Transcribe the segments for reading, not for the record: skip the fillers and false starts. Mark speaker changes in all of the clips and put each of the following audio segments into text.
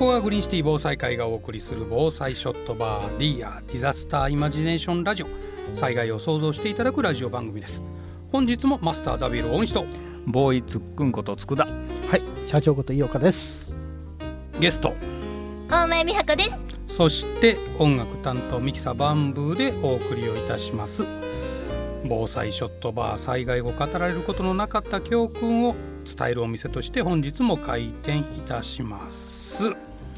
Speaker 1: こはグリーンシティ防災会がお送りする防災ショットバーディーザスターイマジネーションラジオ、災害を想像していただくラジオ番組です。本日もマスターザビエル大西と
Speaker 2: ボーイつっくんことつくだ、
Speaker 3: はい、社長こと井岡です。
Speaker 1: ゲスト
Speaker 4: 大前美博です。
Speaker 1: そして音楽担当ミキサバンブーでお送りをいたします。防災ショットバー、災害後語られることのなかった教訓を伝えるお店として本日も開店いたします。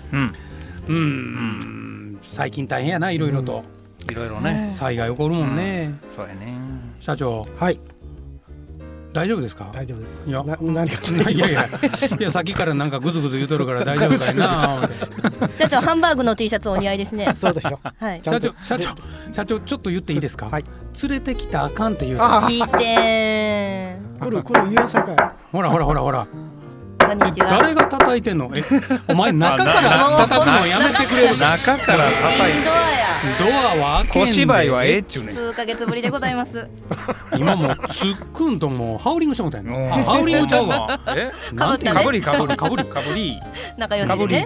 Speaker 1: 最近大変やな、いろいろと、
Speaker 2: いろいろね、
Speaker 1: 災害起こるもんね、
Speaker 2: そうやね。
Speaker 1: 社長、
Speaker 3: はい、
Speaker 1: 大丈夫ですか？
Speaker 3: 大丈夫です。
Speaker 1: いや、
Speaker 3: 何か
Speaker 1: いやさっきからなんかグズグズ言うとるから大丈夫かいな
Speaker 4: 社長、ハンバーグの T シャツお似合いですね。
Speaker 3: そうでしょ、
Speaker 4: はい、
Speaker 1: 社長ちょっと言っていいですか？
Speaker 3: はい、
Speaker 1: 連れてきたらあかんって言う
Speaker 4: 聞いて
Speaker 3: 来る言うさかい。
Speaker 1: ほら
Speaker 4: こんにちは。
Speaker 1: 誰が叩いてんの？お前中から叩くのやめてくれる？
Speaker 2: 中から叩いて
Speaker 1: ドアは開けんで。
Speaker 2: 小芝居はええっちゅうねん。
Speaker 4: 数ヶ月ぶりでございます。
Speaker 1: 今もうつっくんともうハウリングしてもたんやん。ハウリングちゃうわ。
Speaker 4: かぶったね。
Speaker 2: かぶり
Speaker 4: 仲良しでね。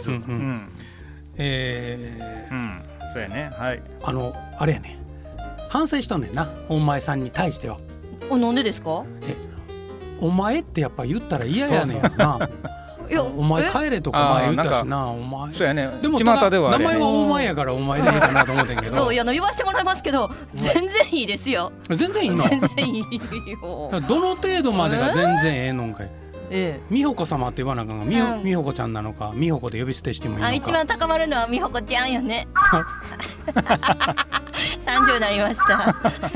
Speaker 2: そうやね。はい。
Speaker 1: あれやね、反省しとんねんな、お前さんに対しては。
Speaker 4: なんでですか？
Speaker 1: お前ってやっぱ言ったら嫌やねんな。お前帰れとか前言ったしな、お前。
Speaker 2: そうやね。
Speaker 1: でも
Speaker 2: 巷ではあれ
Speaker 1: 名前はお前やからお前でいいかなと思ってんけど。
Speaker 4: そう、言わせてもらいますけど、全然いいですよ。
Speaker 1: 全然いいの？
Speaker 4: 全然いいよ。
Speaker 1: どの程度までが全然ええのんかい。美穂子様って言わなあかんが、美穂子ちゃんなのか、美穂子で呼び捨てしてもいいのか。
Speaker 4: 一番高まるのは美穂子ちゃんよね。30になりました。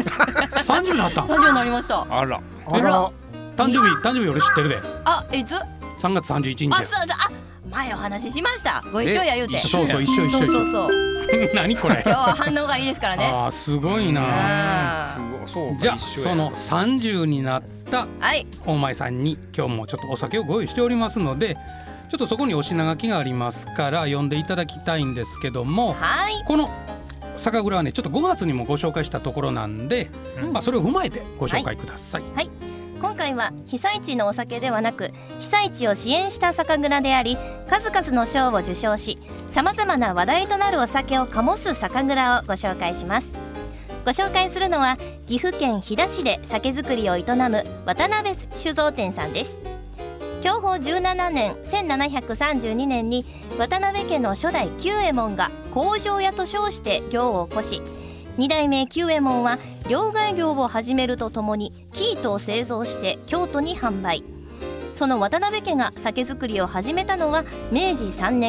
Speaker 1: 30になった。
Speaker 4: 30になりました。
Speaker 2: あら。
Speaker 1: 誕生日俺知ってるで。
Speaker 4: いつ
Speaker 1: ？3月31日。
Speaker 4: 前お話ししました。ご一緒や言うて。
Speaker 1: そう一緒。
Speaker 4: そう
Speaker 1: 何これ。
Speaker 4: 今日は反応がいいですからね。
Speaker 1: すごいな。じゃあその30になった大前さんに今日もちょっとお酒をご用意しておりますので、ちょっとそこにお品書きがありますから読んでいただきたいんですけども、この酒蔵はね、ちょっと5月にもご紹介したところなんで、それを踏まえてご紹介ください。
Speaker 4: はい、今回は被災地のお酒ではなく、被災地を支援した酒蔵であり、数々の賞を受賞し、さまざまな話題となるお酒を醸す酒蔵をご紹介します。ご紹介するのは岐阜県飛騨市で酒造りを営む渡辺酒造店さんです。享保17年1732年に渡辺家の初代久右衛門が工場屋と称して業を起こし、2代目久右衛門は両替業を始めるとともに生糸を製造して京都に販売。その渡辺家が酒造りを始めたのは明治3年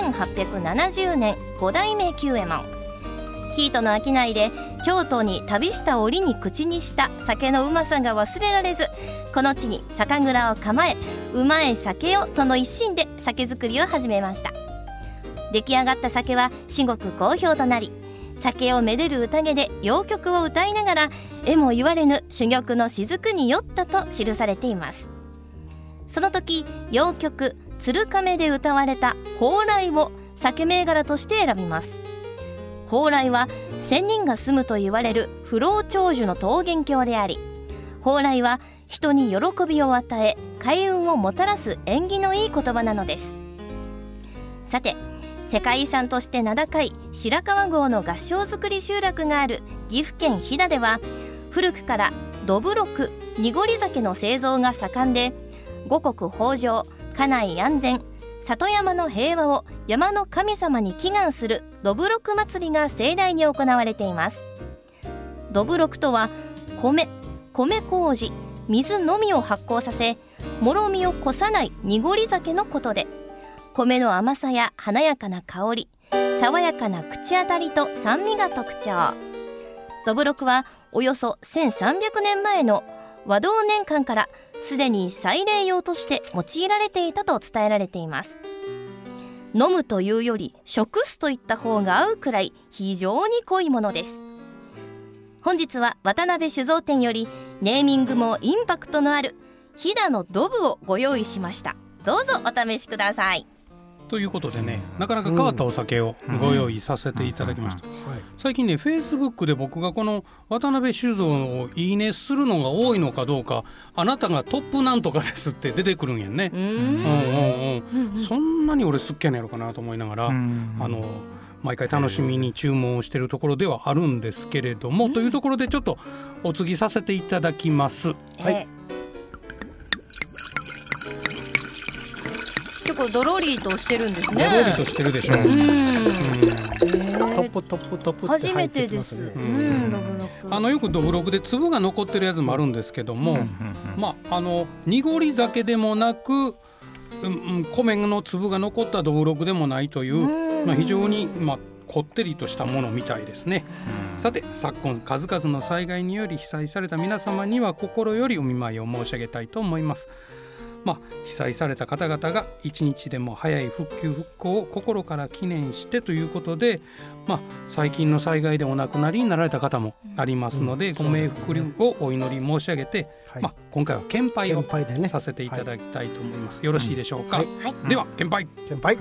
Speaker 4: 1870年5代目久右衛門。生糸の商いで京都に旅した折に口にした酒のうまさが忘れられず、この地に酒蔵を構え、うまい酒をとの一心で酒造りを始めました。出来上がった酒は至極好評となり、酒をめでる宴で謡曲を歌いながら、えも言われぬ珠玉の雫に酔ったと記されています。その時、謡曲鶴亀で歌われた蓬莱を酒銘柄として選びます。蓬莱は仙人が住むと言われる不老長寿の桃源郷であり、蓬莱は人に喜びを与え開運をもたらす縁起のいい言葉なのです。さて、世界遺産として名高い白川郷の合掌造り集落がある岐阜県飛騨では、古くからどぶろく、濁り酒の製造が盛んで、五穀豊穣、家内安全、里山の平和を山の神様に祈願するどぶろく祭りが盛大に行われています。どぶろくとは米麹、水のみを発酵させ、もろみをこさない濁り酒のことで、米の甘さや華やかな香り、爽やかな口当たりと酸味が特徴。どぶろくはおよそ1300年前の和道年間からすでに祭礼用として用いられていたと伝えられています。飲むというより食すといった方が合うくらい非常に濃いものです。本日は渡辺酒造店よりネーミングもインパクトのある飛騨のドブをご用意しました。どうぞお試しください。
Speaker 1: ということでね、なかなか変わったお酒をご用意させていただきました。最近ね、Facebook で僕がこの渡辺酒造をいいねするのが多いのかどうか、あなたがトップなんとかですって出てくるんやね。そんなに俺すっけんやろかなと思いながら、毎回楽しみに注文をしているところではあるんですけれども、というところでちょっとお継ぎさせていただきます。
Speaker 4: 結構ドロリとしてるんですね。
Speaker 1: ドロリとしてるでしょ。
Speaker 3: トップって入ってきますね。
Speaker 1: 初めてです。よくどぶろくで粒が残ってるやつもあるんですけども、濁り酒でもなく、米の粒が残ったどぶろくでもないという、非常にこってりとしたものみたいですね。さて、昨今数々の災害により被災された皆様には心よりお見舞いを申し上げたいと思います。被災された方々が一日でも早い復旧復興を心から記念してということで、最近の災害でお亡くなりになられた方もありますので、ご冥福をお祈り申し上げて、今回は献杯をさせていただきたいと思います。よろしいでしょうか。では献杯。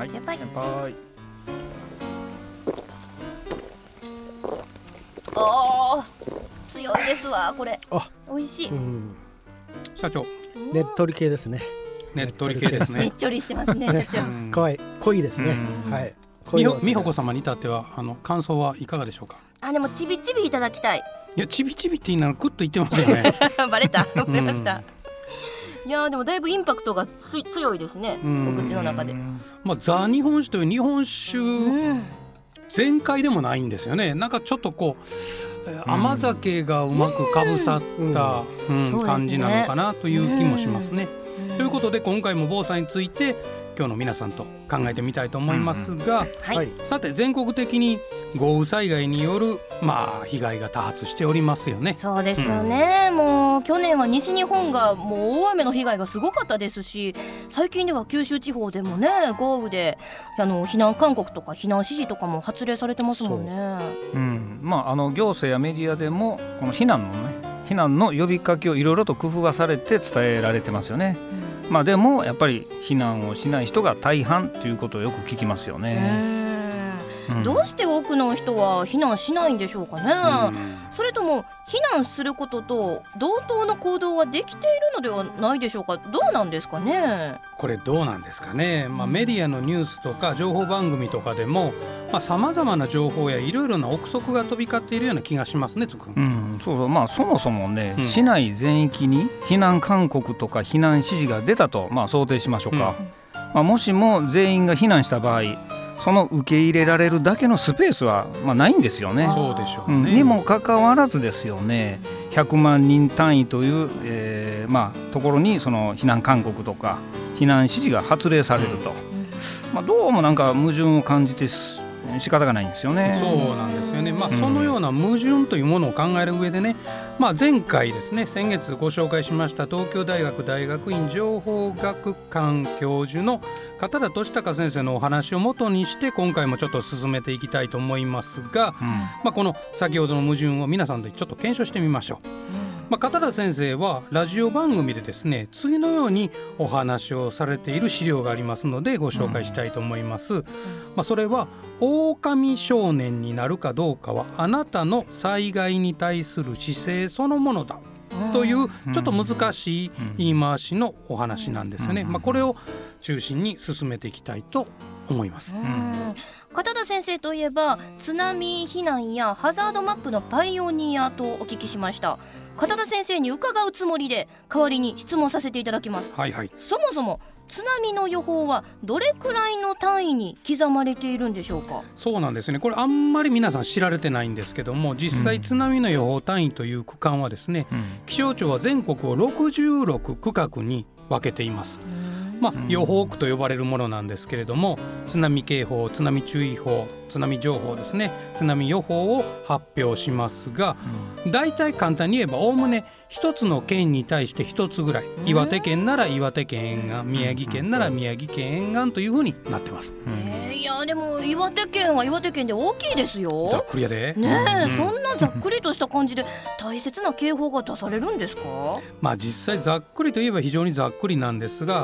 Speaker 4: 強いですわこれ。美味しい。
Speaker 1: 社長、
Speaker 3: ねっとり系ですね。
Speaker 1: ねっとり系ですね。
Speaker 4: しっちょりしてますね、社長。
Speaker 3: 可愛い、濃いですね。
Speaker 1: 美穂子様に至っては感想はいかがでしょうか。
Speaker 4: でもちびちびいただきたい。
Speaker 1: いや、ちびちびって言いながらグッと言ってますよね。
Speaker 4: バレました。いやでもだいぶインパクトが強いですね、お口の中で。
Speaker 1: ザ日本酒という日本酒全開でもないんですよね。なんかちょっとこう甘酒がうまくかぶさった感じなのかなという気もしますね。ということで今回も防災について今日の皆さんと考えてみたいと思いますが、さて全国的に豪雨災害による被害が多発しておりますよね。
Speaker 4: そうですよね、もう去年は西日本がもう大雨の被害がすごかったですし、最近では九州地方でもね豪雨で避難勧告とか避難指示とかも発令されてますもんね。
Speaker 2: 行政やメディアでもこの避難の呼びかけをいろいろと工夫がされて伝えられてますよね。でもやっぱり避難をしない人が大半ということをよく聞きますよね。
Speaker 4: どうして多くの人は避難しないんでしょうかね。それとも避難することと同等の行動はできているのではないでしょうか。どうなんですかね。
Speaker 1: これどうなんですかね。メディアのニュースとか情報番組とかでもさまざまな情報やいろいろな憶測が飛び交っているような気がしますね。
Speaker 2: そもそもね、市内全域に避難勧告とか避難指示が出たと想定しましょうか。もしも全員が避難した場合、その受け入れられるだけのスペースはないんですよね。
Speaker 1: そうでしょうね。
Speaker 2: にもかかわらずですよね、100万人単位という、ところにその避難勧告とか避難指示が発令されると、どうもなんか矛盾を感じて仕方がないんですよね。
Speaker 1: そうなんですよね。そのような矛盾というものを考える上でね、前回ですね、先月ご紹介しました東京大学大学院情報学館教授の片田俊孝先生のお話をもとにして今回もちょっと進めていきたいと思いますが、この先ほどの矛盾を皆さんでちょっと検証してみましょう。片田先生はラジオ番組でですね、次のようにお話をされている資料がありますのでご紹介したいと思います。それは狼少年になるかどうかはあなたの災害に対する姿勢そのものだというちょっと難しい言い回しのお話なんですよね。これを中心に進めていきたいと思います。
Speaker 4: 片田先生といえば津波避難やハザードマップのパイオニアとお聞きしました。片田先生に伺うつもりで代わりに質問させていただきます。そもそも津波の予報はどれくらいの単位に刻まれているんでしょうか。
Speaker 1: そうなんですね。これあんまり皆さん知られてないんですけども、実際津波の予報単位という区間はですね、気象庁は全国を66区画に分けています。予報区と呼ばれるものなんですけれども、津波警報、津波注意報、津波情報ですね、津波予報を発表しますが、だいたい簡単に言えばおおむね一つの県に対して一つぐらい、岩手県なら岩手県沿岸、宮城県なら宮城県沿岸というふうになってます。
Speaker 4: いやでも岩手県は岩手県で大きいですよ。
Speaker 1: ざっくりやで
Speaker 4: そんなざっくりとした感じで大切な警報が出されるんですか。
Speaker 1: 実際ざっくりといえば非常にざっくりなんですが、どのよ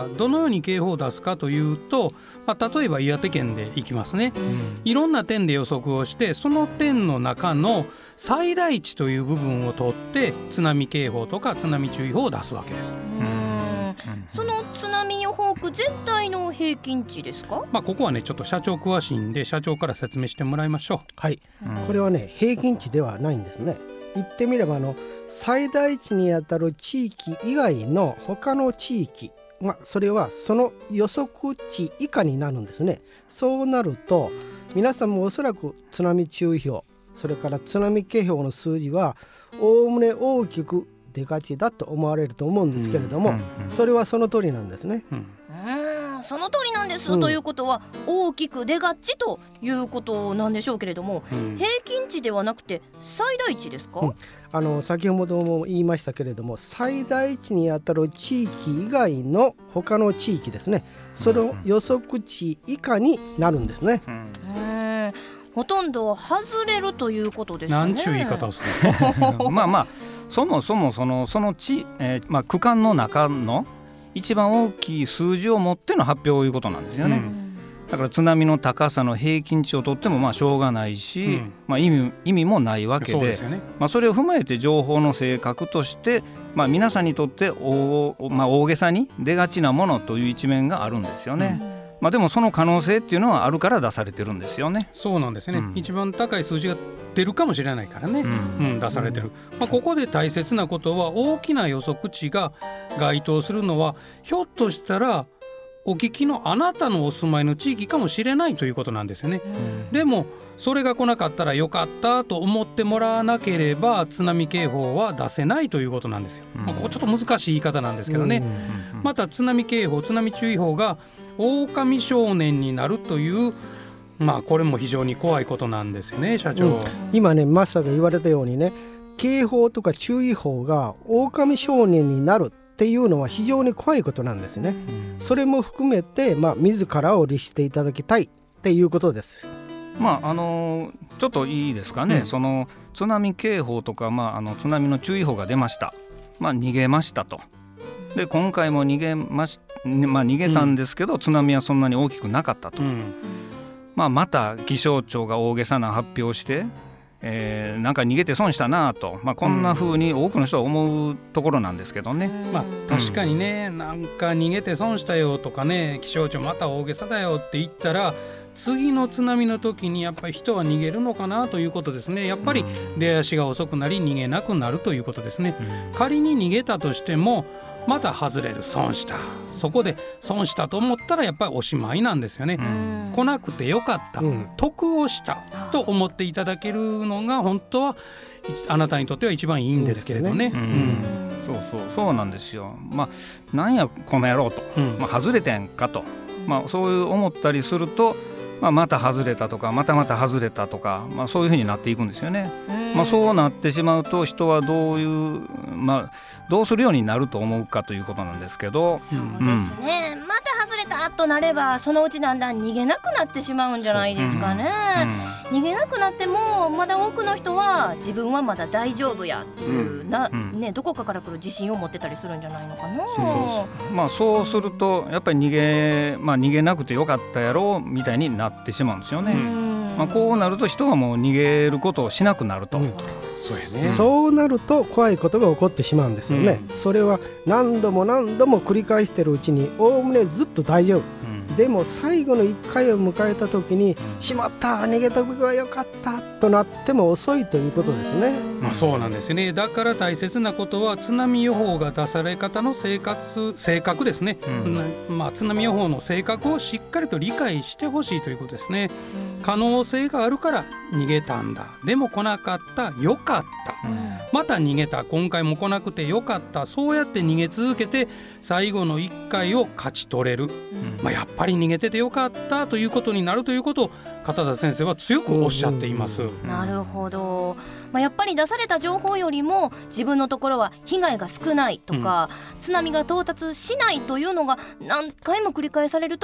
Speaker 1: うに警報を出すかというと、例えば岩手県でいきますね、いろんな点で予測をして、その点の中の最大値という部分を取って津波警報とか津波注意報を出すわけです。
Speaker 4: その津波予報区全体の平均値ですか？
Speaker 1: ここはねちょっと社長詳しいんで社長から説明してもらいましょう。
Speaker 3: はい、これはね平均値ではないんですね。言ってみれば最大値にあたる地域以外の他の地域、それはその予測値以下になるんですね。そうなると皆さんもおそらく津波注意報、それから津波警報の数字はおおむね大きく出がちだと思われると思うんですけれども、それはその通りなんですね。
Speaker 4: その通りなんです、ということは大きく出がちということなんでしょうけれども、平均値ではなくて最大値ですか？
Speaker 3: 先ほども言いましたけれども、最大値にあたる地域以外の他の地域ですね、その予測値以下になるんですね。
Speaker 4: ほとんど外れるということですね。
Speaker 1: なんちゅう言い方をする
Speaker 2: そもそもその地、区間の中の一番大きい数字を持っての発表ということなんですよね。だから津波の高さの平均値を取ってもしょうがないし、意味もないわけで、それを踏まえて情報の正確として、皆さんにとって大げさに出がちなものという一面があるんですよね。でもその可能性っていうのはあるから出されてるんですよね。
Speaker 1: そうなんですね、一番高い数字が出るかもしれないからね、出されてる。ここで大切なことは、大きな予測値が該当するのはひょっとしたらお聞きのあなたのお住まいの地域かもしれないということなんですよね。でもそれが来なかったらよかったと思ってもらわなければ津波警報は出せないということなんですよ。ここちょっと難しい言い方なんですけどね。また津波警報、津波注意報が狼少年になるという、これも非常に怖いことなんですよね、社長。
Speaker 3: 今ねマスターが言われたようにね、警報とか注意報が狼少年になるっていうのは非常に怖いことなんですね。それも含めて、自らを律していただきたいっていうことです。
Speaker 2: ちょっといいですかね、その津波警報とか、津波の注意報が出ました、逃げましたと。で今回も逃げたんですけど、津波はそんなに大きくなかったと。また気象庁が大げさな発表をして、なんか逃げて損したなと、こんな風に多くの人は思うところなんですけどね。
Speaker 1: 確かにね、なんか逃げて損したよとかね、気象庁また大げさだよって言ったら、次の津波の時にやっぱり人は逃げるのかなということですね。やっぱり出足が遅くなり逃げなくなるということですね。仮に逃げたとしてもまた外れる、損した、そこで損したと思ったらやっぱりおしまいなんですよね。来なくてよかった、得をしたと思っていただけるのが本当はあなたにとっては一番いいんですけれどね。
Speaker 2: そうなんですよ。なんやこの野郎と、外れてんかと、そういう思ったりすると、また外れたとかまた外れたとか、そういうふうになっていくんですよね。そうなってしまうと人はどうするようになると思うかということなんですけど、
Speaker 4: そうですね、また外れたとなればそのうちだんだん逃げなくなってしまうんじゃないですかね。逃げなくなってもまだ多くの人は自分はまだ大丈夫やっていうどこかから来る自信を持ってたりするんじゃないのかな。
Speaker 2: そうするとやっぱり逃げなくてよかったやろうみたいになってしまうんですよね。こうなると人はもう逃げることをしなくなると、
Speaker 3: そうなると怖いことが起こってしまうんですよね。それは何度も繰り返しているうちにおおむねずっと大丈夫、でも最後の1回を迎えた時にしまった、逃げた方がよかったとなっても遅いということですね。
Speaker 1: そうなんですね。だから大切なことは津波予報が出され方の正確ですね。津波予報の正確をしっかりと理解してほしいということですね。可能性があるから逃げたんだ、でも来なかった、よかった、また逃げた、今回も来なくてよかった、そうやって逃げ続けて最後の1回を勝ち取れる、やっぱり逃げててよかったということになるということを片田先生は強くおっしゃっています。
Speaker 4: なるほど。やっぱり出された情報よりも自分のところは被害が少ないとか、津波が到達しないというのが何回も繰り返されると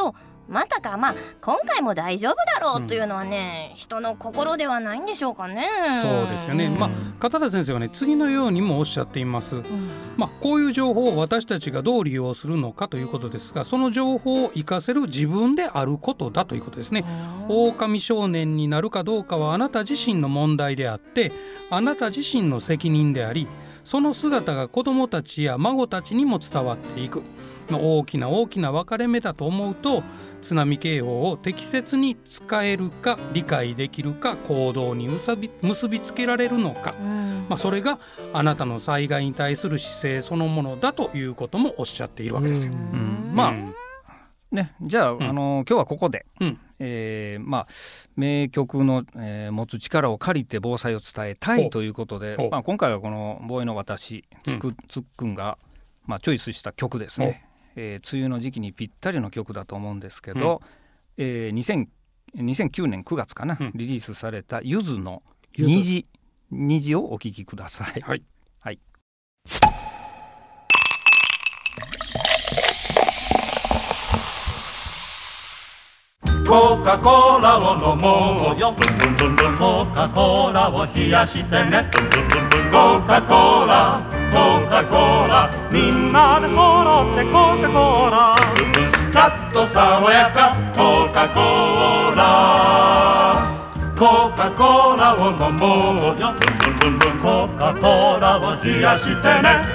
Speaker 4: またか、今回も大丈夫だろうというのはね、人の心ではないんでしょうかね。
Speaker 1: そうですよね。片田先生はね、次のようにもおっしゃっています。こういう情報を私たちがどう利用するのかということですが、その情報を活かせる自分であることだということですね。狼少年になるかどうかはあなた自身の問題であって、あなた自身の責任であり、その姿が子どもたちや孫たちにも伝わっていく、大きな分かれ目だと思うと、津波警報を適切に使えるか、理解できるか、行動に結びつけられるのか、それがあなたの災害に対する姿勢そのものだということもおっしゃっているわけですよ。
Speaker 2: じゃあ、今日はここで、名局の、持つ力を借りて防災を伝えたいということで、今回はこの防衛の私つっくんが、チョイスした曲ですね。梅雨の時期にぴったりの曲だと思うんですけど、2009年9月かな、リリースされたゆずの虹をお聴きください。
Speaker 1: はい、
Speaker 2: はい。
Speaker 5: コカ・コーラを飲もうよ、ブンブンブンブン、コカ・コーラを冷やしてね、ブンブンブンブン、コカ・コーラ、コカ・コーラ、みんなで揃ってコカ・コーラ、ブンブンスカッと爽やか、コカ・コーラ、コカ・コーラを飲もうよ、ブンブンブンブン、コカ・コーラを冷やしてね。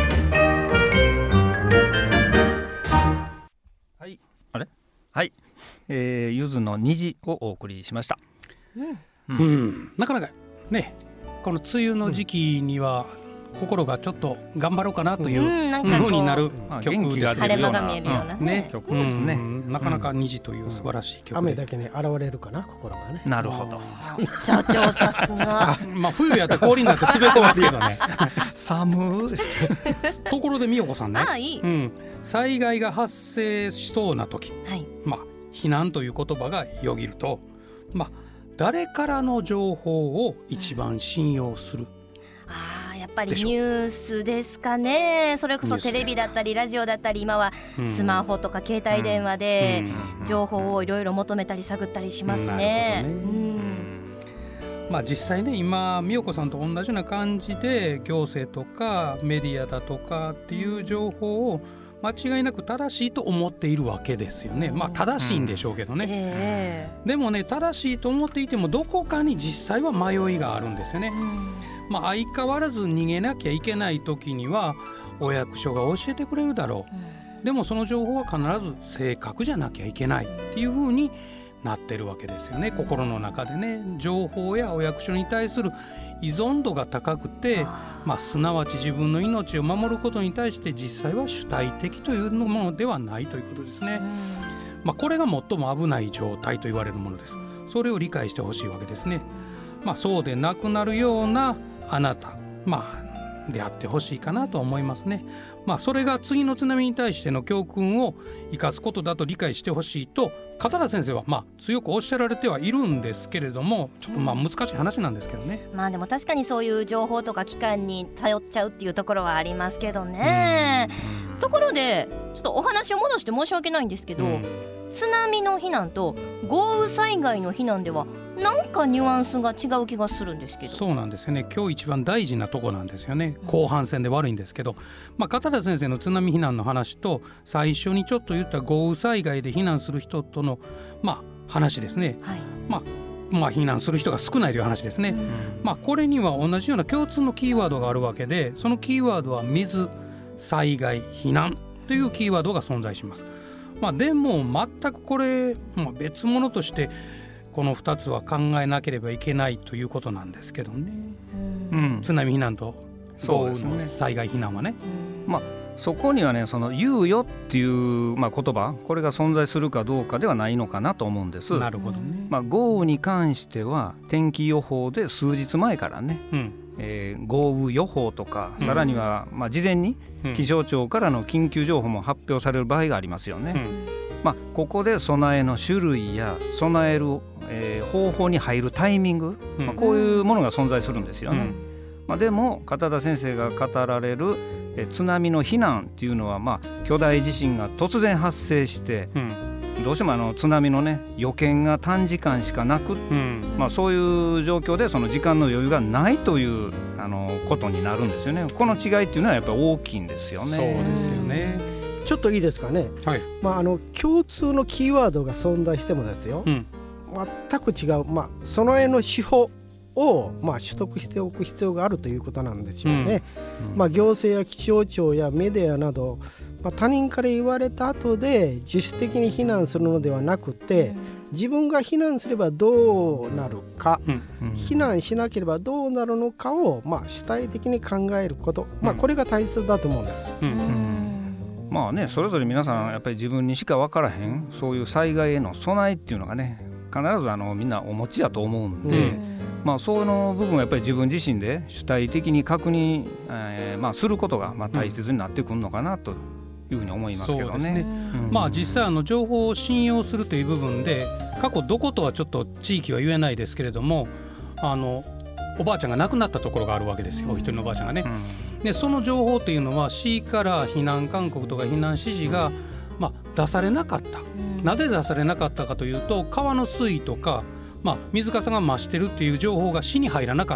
Speaker 2: はい、ゆずの虹をお送りしました。
Speaker 1: なかなかね、この梅雨の時期には心がちょっと頑張ろうかなという風になる曲です。
Speaker 4: 晴れ間が見えるような
Speaker 2: 曲ですね。
Speaker 1: なかなか虹という素晴らしい曲で、
Speaker 3: 雨だけに現れるかな、心がね。
Speaker 2: なるほど。
Speaker 4: 社長さすが。
Speaker 1: 冬やったら氷になって滑ってますけどね。
Speaker 2: 寒い。
Speaker 1: ところで美代子さんね、
Speaker 4: いい。
Speaker 1: 災害が発生しそうな時、避難という言葉がよぎると、誰からの情報を一番信用する？
Speaker 4: やっぱりニュースですかね。それこそテレビだったりラジオだったり、今はスマホとか携帯電話で情報をいろいろ求めたり探ったりしますね。
Speaker 1: 実際ね、今美代子さんと同じような感じで行政とかメディアだとかっていう情報を間違いなく正しいと思っているわけですよね。正しいんでしょうけどね、でもね、正しいと思っていてもどこかに実際は迷いがあるんですよね。相変わらず逃げなきゃいけない時にはお役所が教えてくれるだろう、でもその情報は必ず正確じゃなきゃいけないっていう風になってるわけですよね。心の中でね、情報やお役所に対する依存度が高くて、すなわち自分の命を守ることに対して実際は主体的というものではないということですね。これが最も危ない状態と言われるものです。それを理解してほしいわけですね。そうでなくなるようなあなた、であってほしいかなと思いますね。それが次の津波に対しての教訓を生かすことだと理解してほしいと片田先生は強くおっしゃられてはいるんですけれども、ちょっと難しい話なんですけどね。
Speaker 4: でも確かにそういう情報とか機関に頼っちゃうっていうところはありますけどね。ところでちょっとお話を戻して申し訳ないんですけど、津波の避難と豪雨災害の避難ではなんかニュアンスが違う気がするんですけど。
Speaker 1: そうなんですよね。今日一番大事なとこなんですよね。後半戦で悪いんですけど、片田先生の津波避難の話と最初にちょっと言った豪雨災害で避難する人との話ですね。避難する人が少ないという話ですね。これには同じような共通のキーワードがあるわけで、そのキーワードは水、災害、避難というキーワードが存在します。でも全くこれ、別物としてこの2つは考えなければいけないということなんですけどね。津波避難と豪雨の災害避難はね、
Speaker 2: そこにはね、その猶予っていう、言葉、これが存在するかどうかではないのかなと思うんです。
Speaker 1: なるほどね。
Speaker 2: 豪雨に関しては天気予報で数日前からね、豪雨予報とか、さらには事前に気象庁からの緊急情報も発表される場合がありますよね。ここで備えの種類や備える、方法に入るタイミング、こういうものが存在するんですよね。でも片田先生が語られる津波の避難っていうのは、巨大地震が突然発生して、 どうしても津波のね予見が短時間しかなく、そういう状況でその時間の余裕がないということになるんですよね。この違いっていうのはやっぱり大きいんですよね。
Speaker 1: そうですよね。
Speaker 3: ちょっといいですかね、はい。共通のキーワードが存在してもですよ、全く違う、その絵の手法を取得しておく必要があるということなんでしょうね。行政や気象庁やメディアなど、他人から言われた後で自主的に避難するのではなくて、自分が避難すればどうなるか、避難しなければどうなるのかを主体的に考えること、これが大切だと思うんです。
Speaker 2: それぞれ皆さんやっぱり自分にしか分からへんそういう災害への備えっていうのがね必ずみんなお持ちやと思うんで、その部分はやっぱり自分自身で主体的に確認、することが大切になってくるのかなというふうに思いますけどね。
Speaker 1: 実際情報を信用するという部分で過去どことはちょっと地域は言えないですけれどもおばあちゃんが亡くなったところがあるわけですよ。お一人のおばあちゃんがね、でその情報というのは市から避難勧告とか避難指示が、出されなかった。なぜ出されなかったかというと川の水位とか、水かさが増してるっていう情報が市に入らなかった、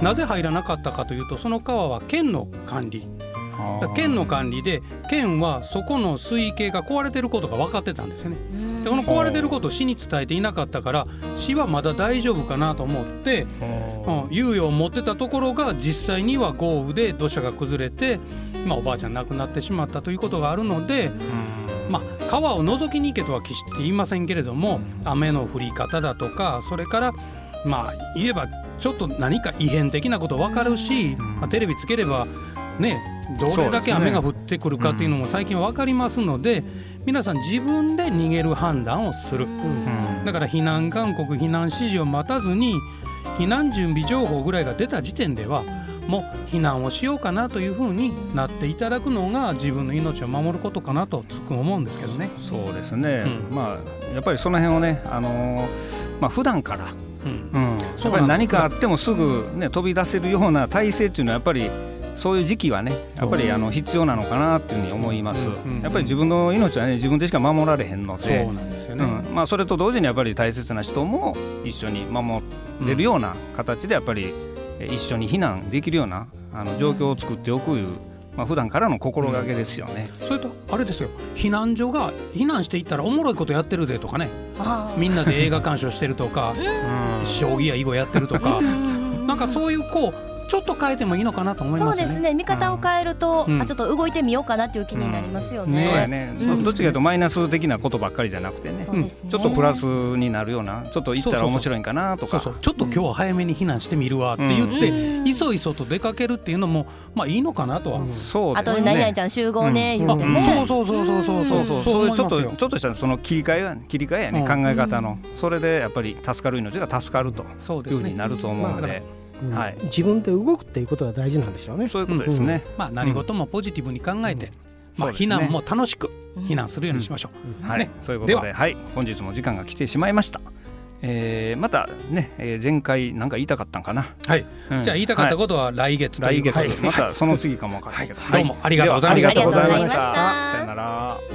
Speaker 1: なぜ入らなかったかというとその川は県の管理県の管理で県はそこの水位計が壊れてることが分かってたんですよね。でこの壊れてることを市に伝えていなかったから市はまだ大丈夫かなと思って猶予を持ってたところが実際には豪雨で土砂が崩れて、おばあちゃん亡くなってしまったということがあるので、川を覗きに行けとは決して言いませんけれども雨の降り方だとかそれから言えばちょっと何か異変的なこと分かるし、テレビつければねどれだけ雨が降ってくるかっていうのも最近は分かりますので、皆さん自分で逃げる判断をする、だから避難勧告避難指示を待たずに避難準備情報ぐらいが出た時点ではもう避難をしようかなというふうになっていただくのが自分の命を守ることかなとつく思うんですけどね。
Speaker 2: そうですね、やっぱりその辺をね、普段から、やっぱり何かあってもすぐ、飛び出せるような体制っていうのはやっぱりそういう時期はねやっぱり必要なのかなっていうふうに思います。やっぱり自分の命はね自分でしか守られへんので、
Speaker 1: そうなんですよね。
Speaker 2: それと同時にやっぱり大切な人も一緒に守れるような形でやっぱり一緒に避難できるような状況を作っておくいう、普段からの心がけですよね。
Speaker 1: それとあれですよ、避難所が避難していったらおもろいことやってるでとかね、みんなで映画鑑賞してるとか将棋や囲碁やってるとかなんかそういうちょっと変えてもいいのかなと思いますね。
Speaker 4: そうですね、見方を変えると、ちょっと動いてみようかなっていう気になりますよね。
Speaker 2: そうやね、どっちかというとマイナス的なことばっかりじゃなくてね、ちょっとプラスになるような、ちょっと行ったら面白いんかなとか、
Speaker 1: ちょっと今日は早めに避難してみるわって言って、いそいそと出かけるっていうのもいいのかなとは。
Speaker 2: そうですね。
Speaker 4: あと何々ちゃん集合ね言ってね。
Speaker 2: そうちょっとしたその切り替えやね、考え方の。それでやっぱり助かる命が助かるというふうになると思うので。
Speaker 3: 自分で動くっていうことが大事なんでしょうね。
Speaker 2: そういうことですね。
Speaker 1: 何事もポジティブに考えて、避難も楽しく避難するようにしましょう。
Speaker 2: そういうことで、本日も時間が来てしまいました。またね、前回何か言いたかったんかな。
Speaker 1: じゃあ言いたかったことは来月
Speaker 2: またその次かも分からないけど、
Speaker 1: どうもありがとうございました。
Speaker 2: さよなら。